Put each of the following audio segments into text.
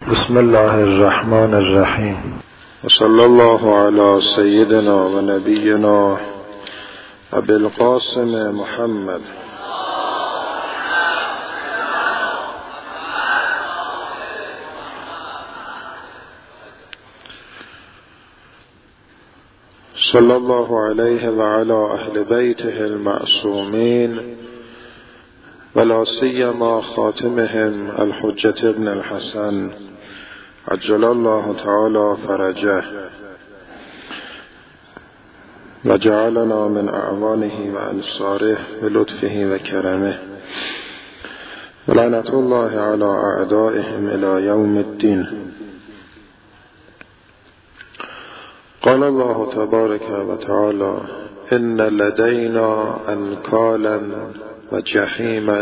بسم الله الرحمن الرحیم و صلی الله علی سیدنا و نبینا ابی القاسم محمد صلی الله علیه و علی اهل بیته المعصومین ولا سیما خاتمهم الحجة ابن الحسن عجل الله تعالی فرجه و جعلنا من اعوانه و انصاره بلطفه و کرمه و لعنت الله علی اعدائهم الی یوم الدین. قال الله تبارک و تعالی ان لدینا انکالا و جحیما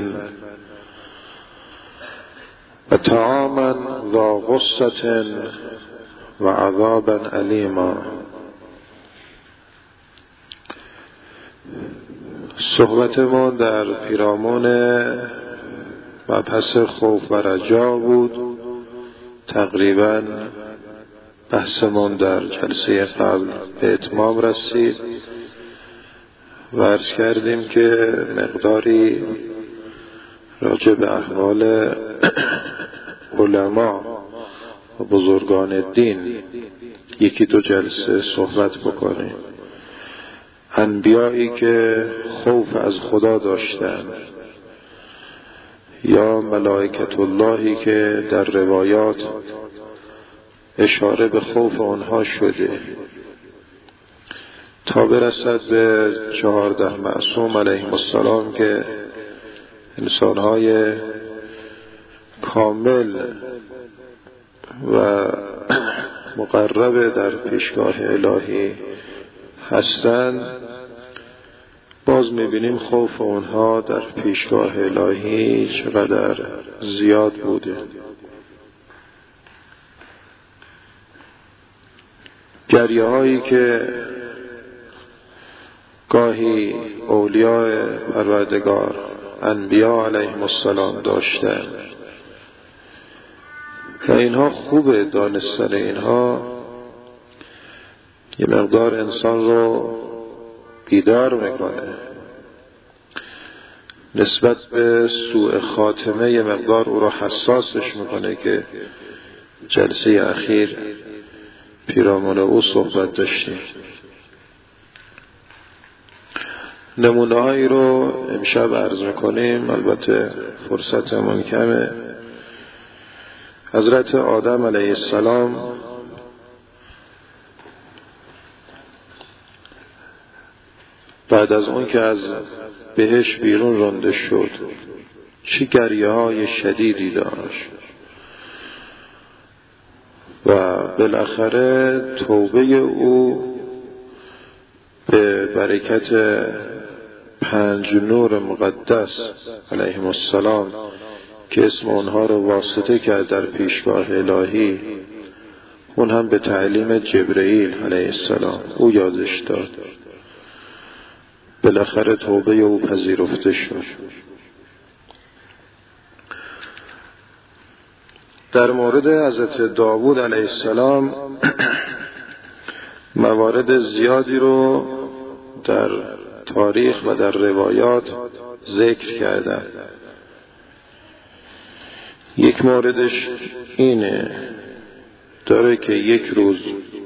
و طعاما ذا غصة و عذابا الیما. صحبتمون در پیرامون مبحث خوف و رجا بود. تقریبا بحثمون در جلسه قبل به اتمام رسید و عرض کردیم که مقداری راجع به احوال علما و بزرگان دین یکی دو جلسه صحبت بکنیم. انبیایی که خوف از خدا داشتند یا ملائکت اللهی که در روایات اشاره به خوف آنها شده تا برسد به 14 معصوم علیهم السلام که انسانهای کامل و مقرب در پیشگاه الهی هستند. باز میبینیم خوف اونها در پیشگاه الهی چقدر زیاد بوده. گریه هایی که گاهی اولیاء پروردگار انبیا علیهم السلام داشتند و اینها خوبه دانستن اینها یه مقدار انسان رو بیدار میکنه نسبت به سوء خاتمه، یه مقدار او رو حساسش میکنه که جلسه اخیر پیرامون او صحبت داشتیم. نمونه هایی رو امشب عرض میکنیم، البته فرصتمون کمه. حضرت آدم علیه السلام بعد از اون که از بهشت بیرون رانده شد چه گریه های شدیدی داشت و بالاخره توبه او به برکت 5 نور مقدس علیهم السلام که اسم اونها رو واسطه کرد در پیشگاه الهی، اون هم به تعلیم جبرئیل علیه السلام او یادش داد. بالاخره توبه او پذیرفته شد. در مورد حضرت داوود علیه السلام موارد زیادی رو در تاریخ و در روایات ذکر کردن. یک موردش اینه داره که یک روز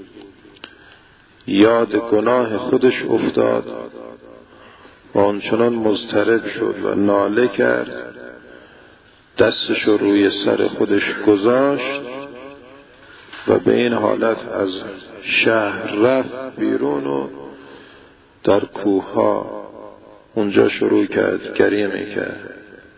یاد گناه خودش افتاد و آنچنان مضطرب شد و ناله کرد، دستش رو روی سر خودش گذاشت و به این حالت از شهر رفت بیرون و در کوه ها اونجا شروع کرد گریه میکرد.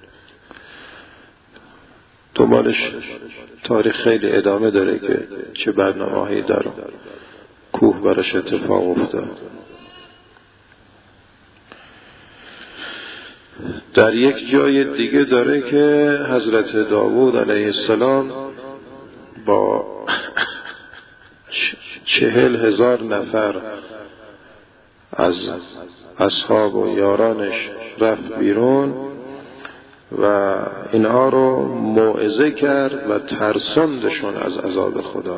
دنبالش تاریخ خیلی ادامه داره که چه برنامه‌هایی در کوه براش اتفاق افتاد. در یک جای دیگه داره که حضرت داوود علیه السلام با 40,000 نفر از اصحاب و یارانش رفت بیرون و اینها رو موعظه کرد و ترساندشون از عذاب خدا.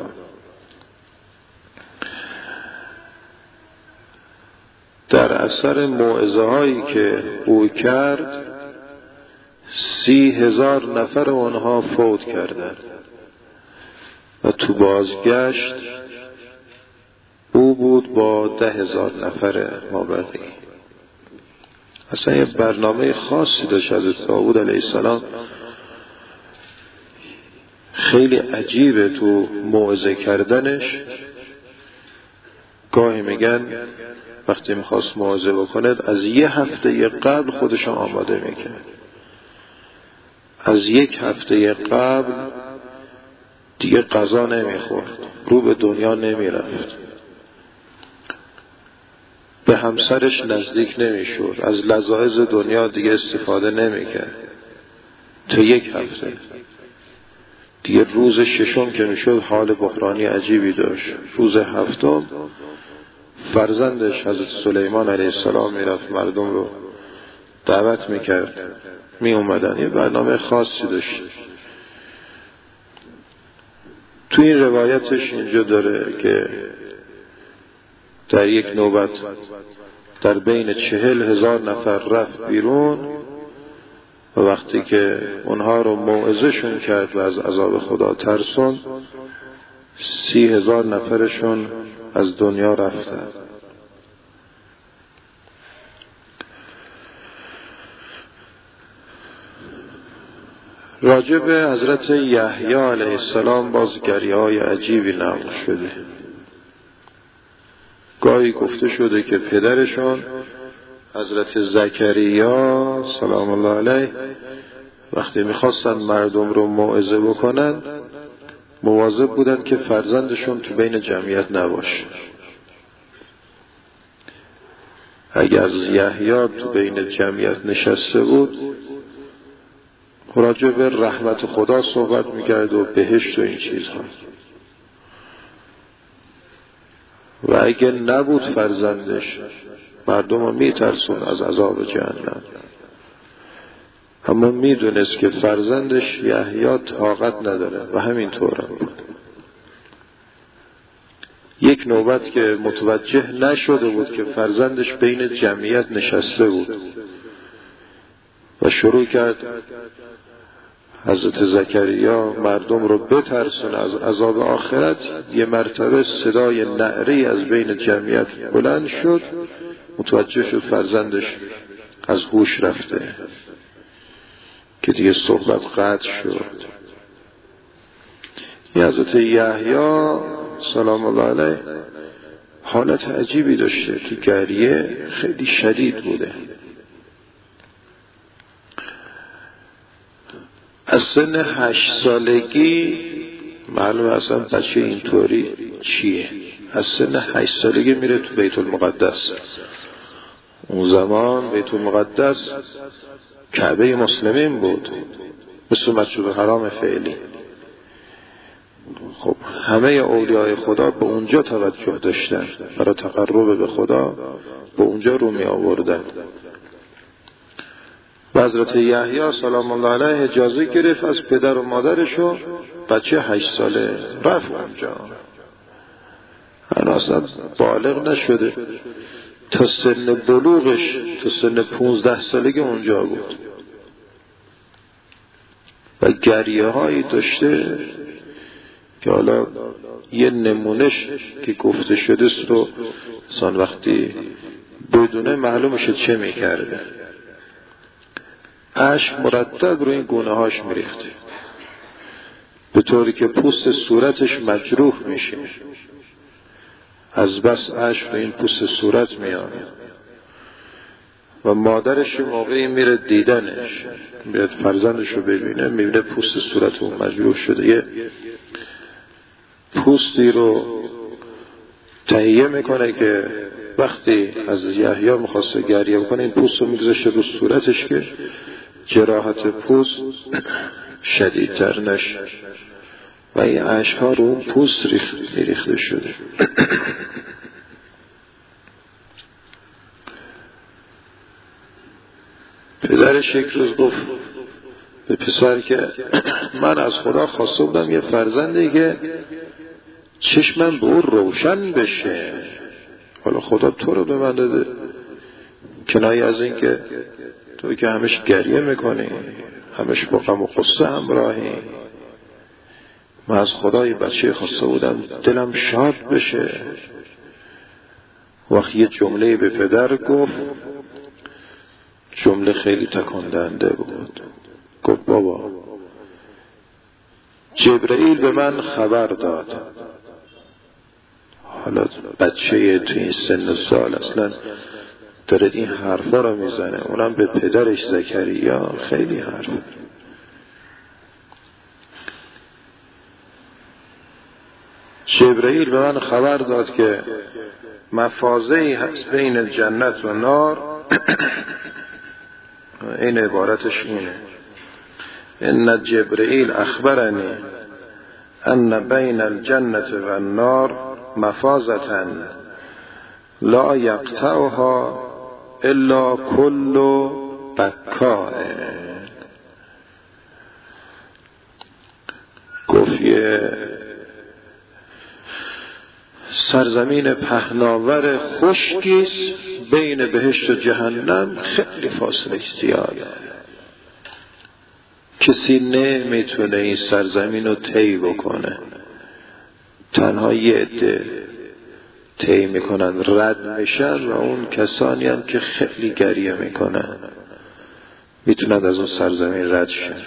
در اثر موعظه هایی که او کرد 30,000 نفر آنها فوت کردند و تو بازگشت او بود با 10,000 نفر مابقی. اصلا یه برنامه خاصی داشت حضرت داوود علیه السلام. خیلی عجیبه تو موعظه کردنش. گاهی میگن وقتی میخواست موعظه بکنه از 1 هفته قبل خودش آماده میکرد. از 1 هفته قبل دیگه غذا نمیخورد، رو به دنیا نمیرفت، به همسرش نزدیک نمیشد، از لذایذ دنیا دیگه استفاده نمیکرد تا 1 هفته. دیگه روز 6 که میشد حال بحرانی عجیبی داشت. روز 7 فرزندش حضرت سلیمان علیه السلام میرفت مردم رو دعوت میکرد، می اومدن. یه برنامه خاصی داشت. تو این روایتش اینجا داره که در یک نوبت در بین 40,000 نفر رفت بیرون و وقتی که اونها رو موعظه‌شون کرد و از عذاب خدا ترسوند 30,000 نفرشون از دنیا رفتند. راجع به حضرت یحیی علیه السلام باز گریه‌های عجیبی نقل شده. گاهی گفته شده که پدرشون حضرت زکریا سلام الله علیه وقتی میخواستن مردم رو موعظه بکنن مواظب بودن که فرزندشون تو بین جمعیت نباشه. اگر یحیی تو بین جمعیت نشسته بود راجع به رحمت خدا صحبت میکرد و بهشت و این چیزها، و اگه نبود فرزندش مردم رو میترسون از عذاب جهنم. اما میدونست که فرزندش یحیی طاقت نداره و همینطور بود. یک نوبت که متوجه نشده بود که فرزندش بین جمعیت نشسته بود و شروع کرد حضرت زکریا مردم رو بترسونه از عذاب آخرت. یه مرتبه صدای نعره از بین جمعیت بلند شد، متوجه شد فرزندش از هوش رفته که دیگه صحبت قطع شد. یه حضرت یحیی سلام الله علیه حالت عجیبی داشته، تو گریه خیلی شدید بوده. از سن 8 سالگی معلومه اصلا بچه اینطوری چیه. از سن 8 سالگی میره تو بیت المقدس. اون زمان بیت المقدس کعبه مسلمین بود، مثل مسجد الحرام فعلی. خب همه اولیاء خدا به اونجا توجه داشتن، برای تقرب به خدا به اونجا رو می آوردن. و حضرت یحیی سلام الله علیه اجازه گرفت از پدر و مادرشو، بچه 8 ساله رفت اونجا. اصلا بالغ نشده، تا سن بلوغش تا سن 15 سالگی اونجا بود و گریه هایی داشته که حالا یه نمونش که گفته شده است رو انسان وقتی بدونه معلومشه چه میکرده. اشک مرتب روی این گونه هاش میریخته به طوری که پوست صورتش مجروح میشه، از بس اشک روی این پوست صورت میاد. و مادرش موقعی میره دیدنش، میاد فرزندش رو ببینه، میبینه پوست صورت اون مجروح شده. یه پوستی رو تهیه میکنه که وقتی از یحیی میخواسته گریه بکنه این پوست رو میگذاشته رو صورتش که جراحت پوست شدیدتر نشه و این اشک‌ها رو اون پوست ریخته شده. پدرش یک روز گفت به پسر که من از خدا خواسته بودم یه فرزندی که چشمم به او روشن بشه، حالا خدا تو رو به من داده. کنایه از این که تو که همش گریه میکنی، همش با غم و غصه همراهی، من از خدا یه بچه خواسته بودم دلم شاد بشه. وقتی یه جمله به پدر گفت، جمله خیلی تکان دهنده بود. گفت بابا جبرئیل به من خبر داد. حالا بچه تو این سن سال اصلا داره این حرفا رو میزنه، اونم به پدرش زکریا، خیلی حرف. جبرئیل به من خبر داد که مفازه‌ای هست بین جنت و نار. این عبارتش اینه: ان جبرئیل اخبرنی ان بین الجنت و النار مفازة لا یقطعها الا کل بکاء. گفت یه سرزمین پهناور خشکیست بین بهشت و جهنم، خیلی فاصله زیاده. کسی نمیتونه این سرزمین رو طی بکنه، تنها یه عده طی میکنن، رد میشن، و اون کسانی هم که خیلی گریه میکنن میتونن از اون سرزمین رد شن.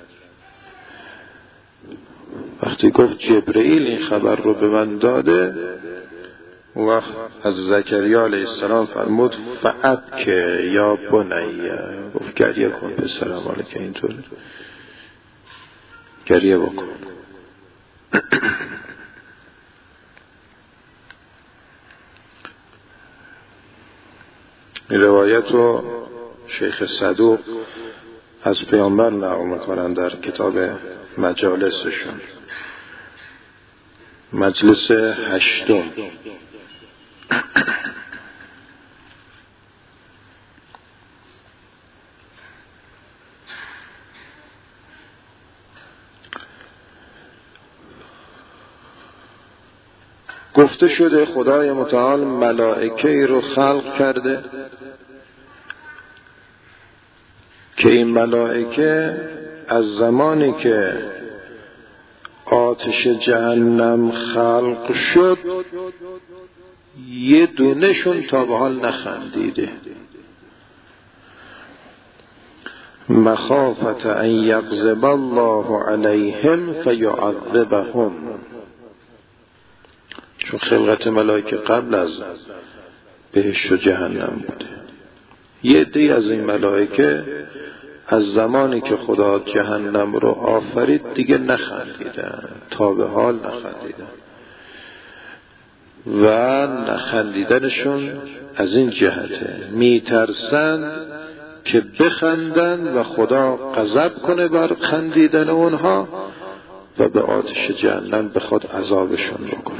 وقتی گفت جبرئیل این خبر رو به من داده، اون وقت از زکریا علیه السلام فرمود فابکی یا بنی، گفت گریه کن پسرم، حالا که اینطوره گریه بکن. این روایت رو شیخ صدوق از پیامبر نقل میکنن در کتاب مجالسشون، مجلس 8. گفته شده خدای متعال ملائکه‌ای رو خلق کرده که این ملائکه از زمانی که آتش جهنم خلق شد یه دونشون تا به حال نخندیده، مخافت ان یغضب الله علیهم فیعذبهم. چون خلقت ملائکه قبل از بهشت و جهنم بوده. یه عده از این ملائکه از زمانی که خدا جهنم رو آفرید دیگه نخندیدن، تا به حال نخندیدن، و نخندیدنشون از این جهته میترسند که بخندن و خدا غضب کنه بر خندیدن اونها و به آتش جهنم بخواد عذابشون بکنه.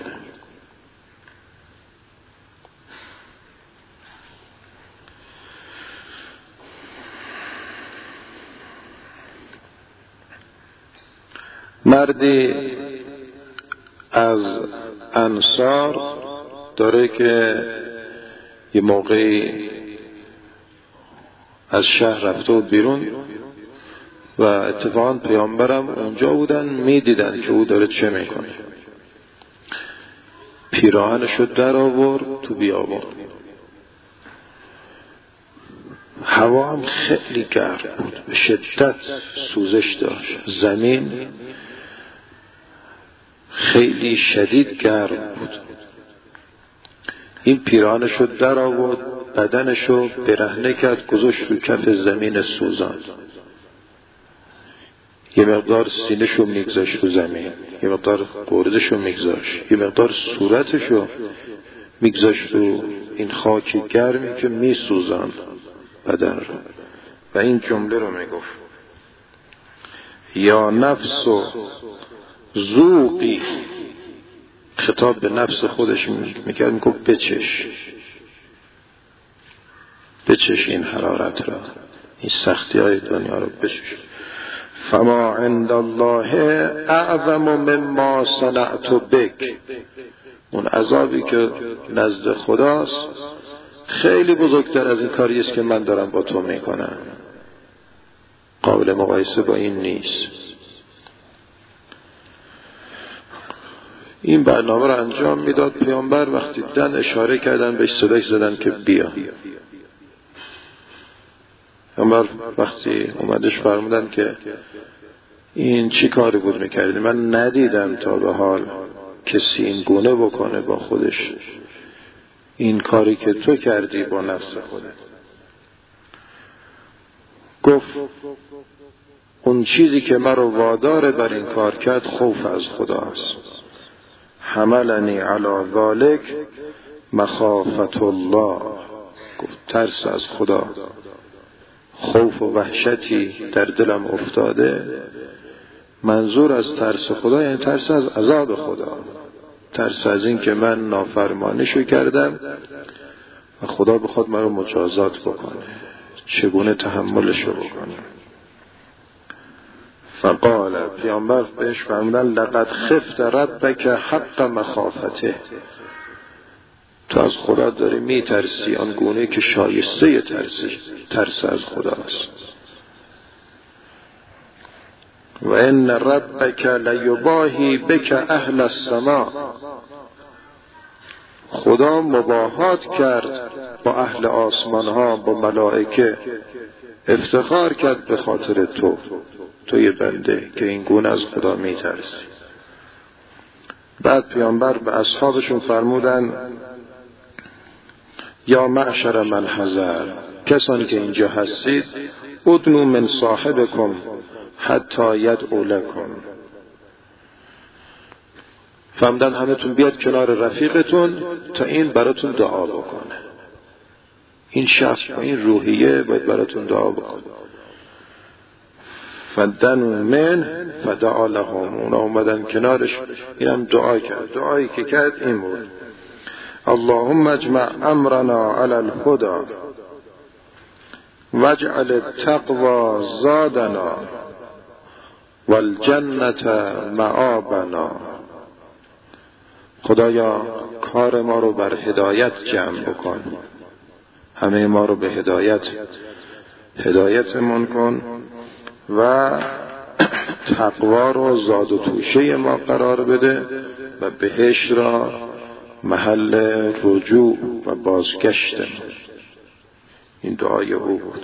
مردی از انصار داره که یه موقعی از شهر رفته بود بیرون و اتفاقا پیامبرم اونجا بودن، میدیدن که او داره چه میکنه. پیراهنشو در آورد تو بیابان، هوا هم خیلی گرم بود، به شدت سوزش داشت، زمین خیلی شدید گرم بود. این پیراهنشو در آورد، بدنشو برهنه کرد، گذاشت رو کف زمین سوزان. یه مقدار سینه‌شو میگذاشت رو زمین، یه مقدار گردشو میگذاشت، یه مقدار صورتشو میگذاشت رو این خاک گرمی که میسوزان بدن رو، و این جمله رو میگفت: یا نفس ذوقی. خطاب به نفس خودش میکرد، میگفت بچش این حرارت را، این سختی های دنیا رو بچش. فما عند الله اعظم مما صنعت بک. اون عذابی که نزد خداست خیلی بزرگتر از این کاری است که من دارم با تو میکنم. قابل مقایسه با این نیست. این برنامه رو انجام میداد پیامبر، وقتی دیدن اشاره کردن بهش صدای زدن که بیا. پیامبر وقتی اومدش فرمودن که این چی کاری بود میکردی؟ من ندیدم تا به حال کسی این گونه بکنه با خودش این کاری که تو کردی با نفس خودت. گفت اون چیزی که مرا وادار بر این کار کرد خوف از خداست. حملنی علی ذالک مخافت الله. گفت ترس از خدا، خوف و وحشتی در دلم افتاده. منظور از ترس خدا یعنی ترس از عذاب خدا، ترس از این که من نافرمانیشو کردم و خدا بخواد من رو مجازات بکنه، چگونه تحملشو بکنه. فقال، پیامبر بهش فرمودن لقد خفت ربک حق مخافته. تو از خدا داری میترسی آن گونه که شایسته ترس از خداست. و ان ربک لیباهی بک اهل السماء. خدا مباهات کرد با اهل آسمان ها، با ملائکه، افتخار کرد به خاطر توی بنده که این گونه از خدا میترسی. بعد پیامبر به اصحابشون فرمودن یا معشر من حضر، کسانی که اینجا هستید، ادنو من صاحبکم حتی یدعو لکم. فرمودن همتون بیاد کنار رفیقتون تا این براتون دعا بکنه. این شخص با این روحیه باید براتون دعا بکنه. فدنوا من فدعا لهم. اونا اومدن کنارش، اینم دعا کرد. دعایی که کرد این بود: اللهم اجمع امرنا علی الهدى واجعل التقوى زادنا والجنة معابنا. خدایا کار ما رو بر هدایت جمع بکن، همه ما رو به هدایتمون کن و تقوا رو زاد و توشه ما قرار بده و بهشت را محل رجوع و بازگشت. این دعای او بود.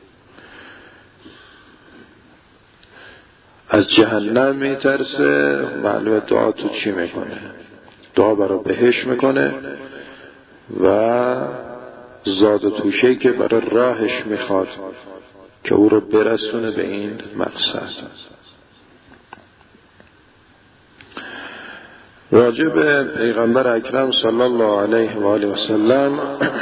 از جهنم میترسه، معلومه دعا تو چی میکنه؟ دعا برای بهشت میکنه و زاد و توشه‌ای که برای راهش میخواد که او رو برسونه به این مقصد. راجع به پیغمبر اکرم صلی الله علیه و آله و سلم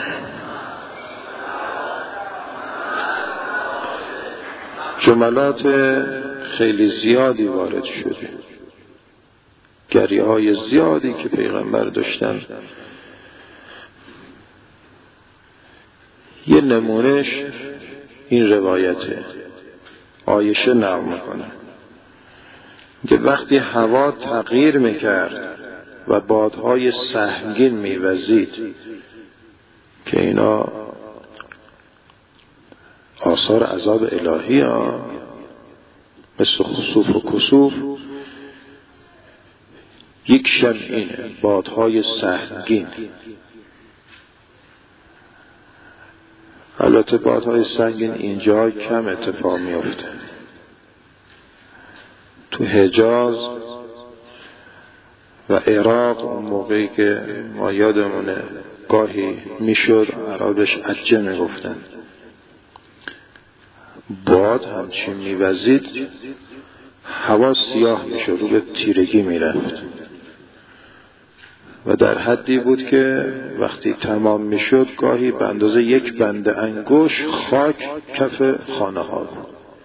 جملات خیلی زیادی وارد شده، گریه‌های زیادی که پیغمبر داشتن. یه نمونهش این روایته. عایشه نقل میکنه که وقتی هوا تغییر میکرد و بادهای سهمگین میوزید که اینا آثار عذاب الهی ها، مثل خسوف و کسوف، یک شب اینه، بادهای سهمگین. البته بادهای سنگین اینجا کم اتفاق میفته. تو حجاز و عراق اون موقعی که ما یادمونه گاهی میشد عربش عجه میگفتن، باد همچین میوزید هوا سیاه میشد، رو به تیرگی میرفت و در حدی بود که وقتی تمام میشد گاهی به اندازه یک بند انگوش خاک کف خانه ها بود.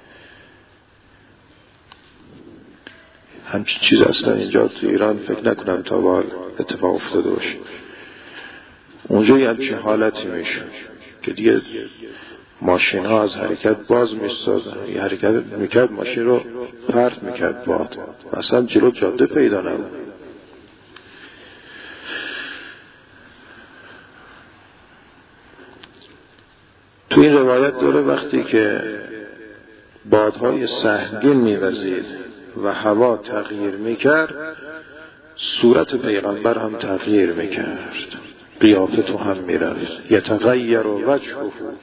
همچین چیز اصلا اینجا تو ایران فکر نکنم تا حال اتفاق افتاده باشه. اونجا یه همچین حالتی میشد که دیگه ماشین ها از حرکت باز می‌ایستادن، یه حرکت میکرد ماشین رو پرت میکرد باد، اصلا جلو جاده پیدا نبود. تو این روایت داره وقتی که بادهای سهمگین میوزید و هوا تغییر میکرد، صورت پیغمبر هم تغییر میکرد، قیافه تو هم میرفت. یتغیر وجهه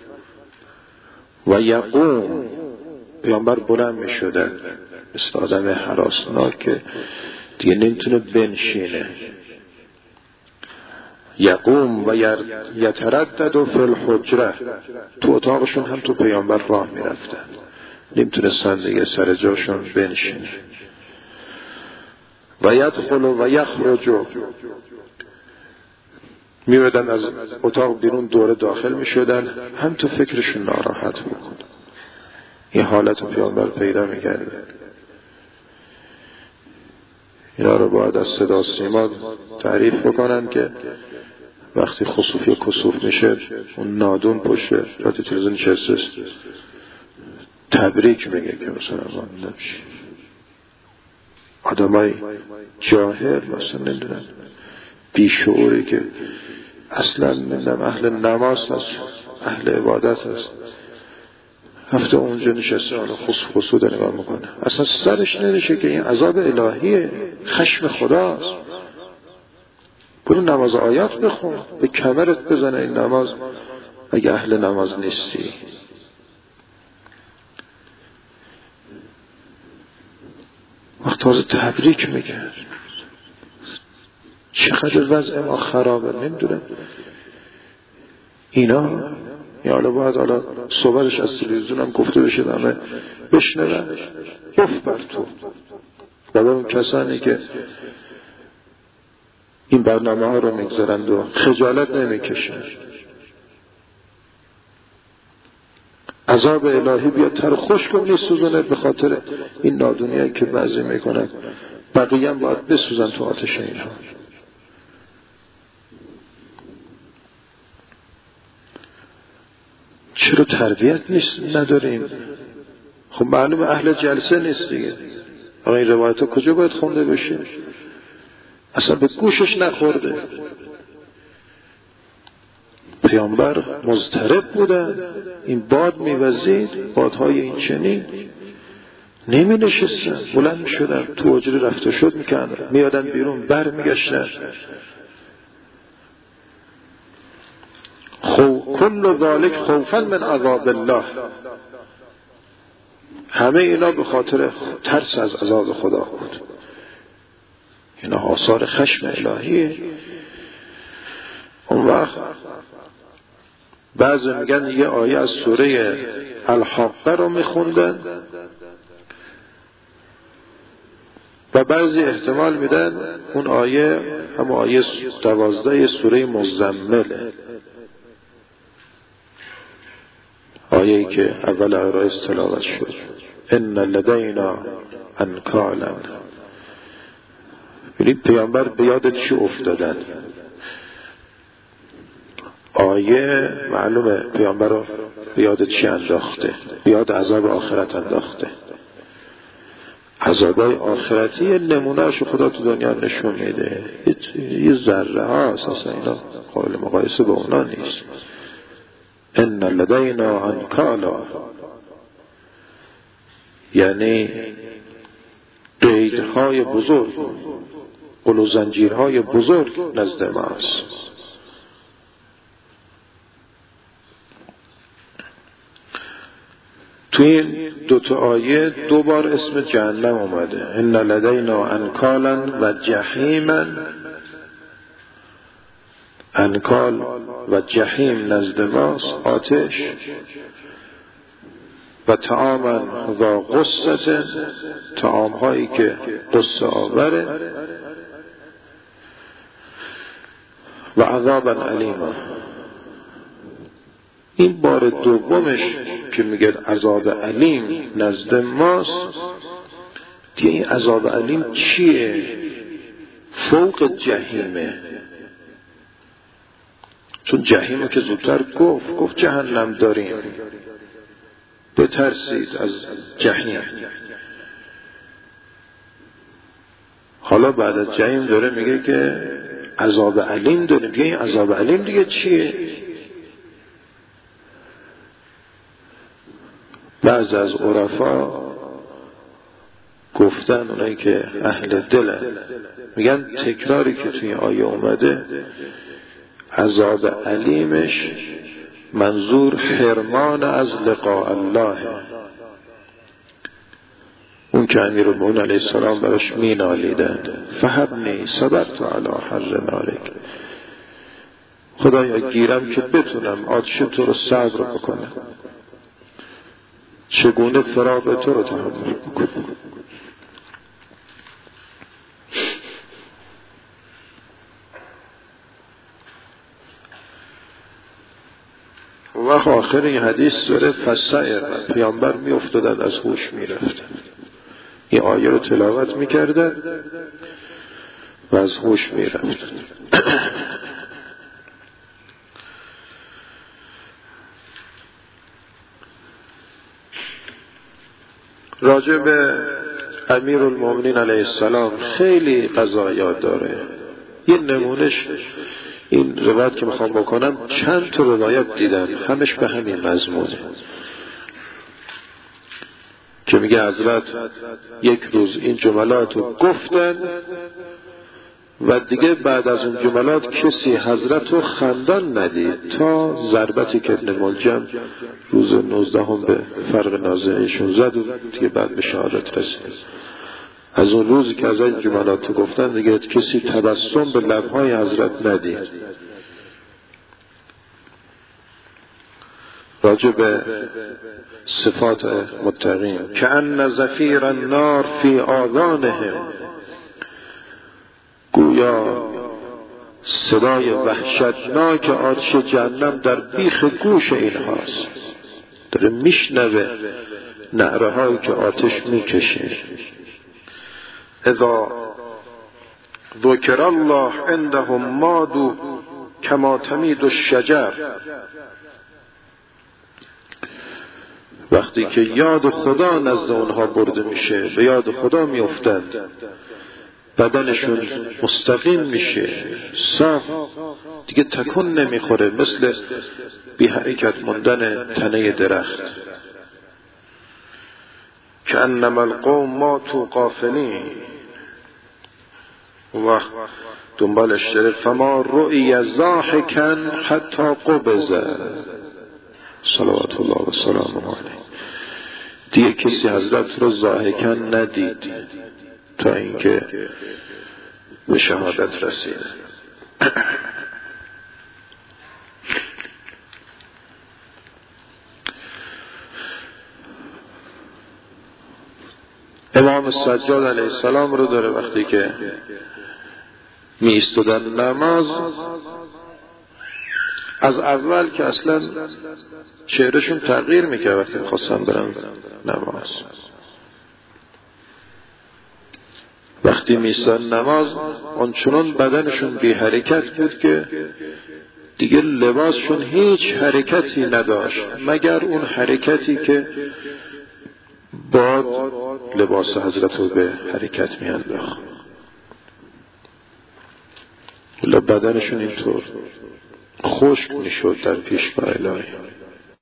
و یقوم، پیغمبر بلند میشدن مثل آدم هراسناک که دیگه نمیتونه بنشینه. یقوم و یتردد فی الحجره، تو اتاقشون هم تو پیامبر راه میرفتن، نمیتونستن دیگه سر جاشون بنشینه. و یدخل و یخرج، میومدن از اتاق بیرون دوره داخل میشدن، هم تو فکرشون ناراحت بود. این حالت پیامبر پیدا میکرد. اینا رو باید از صدا سیما تعریف بکنن که وقتی خسوفی کسوف میشه اون نادون پشت رادیو تلویزیون نشسته تبریک میگه که مثلا نمیشه. آدمای جاهل مثلا نمیدونن بیشعوری که اصلا نمیدونم اهل نماز هست، اهل عبادت هست، هفته اونجا نشسته حالا خسو داره نگاه میکنه، اصلا سرش نمیشه که این عذاب الهیه، خشم خداست. برو نماز آیات بخون، به کمرت بزنه این نماز اگه اهل نماز نیستی. وقت تازه تبریک میگه. چقدر وضع ما خرابه نمیدونم اینا. یا حالا باید حالا صحبتش از تلویزیون هم گفته بشه همه بشنون، بف بر تو. و به اون کسانی که این برنامه ها رو میگذارند و خجالت نمیکشن، عذاب الهی بیاد تر خوش کن نیسوزونه به خاطر این نادونیایی که بعضی میکنن، بقیه هم باید بسوزن تو آتش اینها. چرا تربیت نداریم؟ خب معلوم اهل جلسه نیست دیگه. آقا این روایت ها کجا باید خونده بشه؟ اصلا به گوشش نخورده. پیامبر مضطرب بودن، این باد میوزید، بادهای این چنین، نمی نشستن، بلند می شدن، تو حجره رفته شد میکردن، میادن بیرون، بر میگشتن. کل ذالک خوفا من عذاب الله، همه اینا به خاطر ترس از عذاب خدا بود. اینا آثار خشم الهیه. اون وقت بعضی میگن یه آیه از سوره الحاقه رو میخوندن و بعضی احتمال میدن اون آیه هم آیه 12 سوره مزمله، آیه‌ای که اول عرایز تلاوت شد. ان لدینا انکالا. ببینید پیامبر به یاد چی افتادن؟ آیه معلومه پیامبر رو به یاد چی انداخته؟ به یاد عذاب آخرت انداخته. عذابای آخرتی نمونهشو خدا تو دنیا نشون میده، یه ذره ها اساسا اینا قابل مقایسه با اونا نیست. ان لدینا انکالا، یعنی قیدهای بزرگ، قل و زنجیرهای بزرگ نزد ماست. تو این دوتا آیه دو بار اسم جهنم اومده. ان لدینا انکالا و جحیما. انکال و جحیم نزد ماست، آتش، و طعاما ذا غصه، طعام هایی که غصه آوره، و عذابا علیما. این بار دومش که میگه عذاب علیم نزد ماست، دیگه این عذاب علیم چیه؟ فوق جهیمه. چون جهیمه که زودتر گفت جهنم داریم، بترسید از جهنم. حالا بعد از جهنم داره میگه که عذاب علیم داره. میگه این عذاب علیم دیگه چیه؟ بعض از عرفا گفتن، اونایی که اهل دلن، میگن تکراری که توی آیه اومده عذاب علیمش منظور حرمان از لقاء الله، اون که امیرالمومنین علیه السلام براش مینالیدن فهبنی صبرت علی حر نارک، خدایا گیرم که بتونم آتش تو رو صبر بکنم، چگونه فراق تو رو تحمل بکنم. و آخر این حدیث داره فسائر، پیامبر می افتادن از هوش می رفتن. این آیه رو تلاوت می کردن و از هوش می رفتن. راجع به امیرالمومنین علیه السلام خیلی قضایات داره. یه نمونش این روایت که میخوام بکنم، چند تا روایت دیدم همش به همین مضمونه که میگه حضرت یک روز این جملات رو گفتن و دیگه بعد از اون جملات کسی حضرت رو خندان ندید تا ضربتی که ابن ملجم روز 19 به فرق نازنینشون زد و دیگه بعد به شهادت رسید. از اون روزی که از این جملات رو گفتن دیگه کسی تبسم به لبهای حضرت ندید. راجع به صفات متقین کأن زفیر النار فی آذانهم، گویا صدای وحشتناک آتش جهنم در بیخ گوش اینهاست، داره میشنوه نعره هایی که آتش میکشه. اذا ذکر الله عندهم مادوا کما تمید الشجر، وقتی که یاد خدا نزد اونها برده میشه، به یاد خدا میافتند، بدنشون مستقیم میشه، صاف، دیگه تکون نمیخوره، مثل بی حرکت موندن تنه درخت. کأنما القوم ماتوا غافلین. و دنبالش داره فما رؤی ضاحکا حتی قبض، صلوات الله و سلامه علیه. دیگه کسی حضرت رو ضاحکا ندید تا اینکه به شهادت رسید. امام سجاد علیه السلام رو داره وقتی که می ایستادن نماز، از اول که اصلا چهرهشون تغییر میکرد وقتی میخواستن برن نماز. وقتی می ایستادن نماز آنچنان بدنشون بی حرکت بود که دیگه لباسشون هیچ حرکتی نداشت مگر اون حرکتی که باد لباس حضرت رو به حرکت میانداخت. بدنشون اینطور خشک میشد در پیشگاه الهی.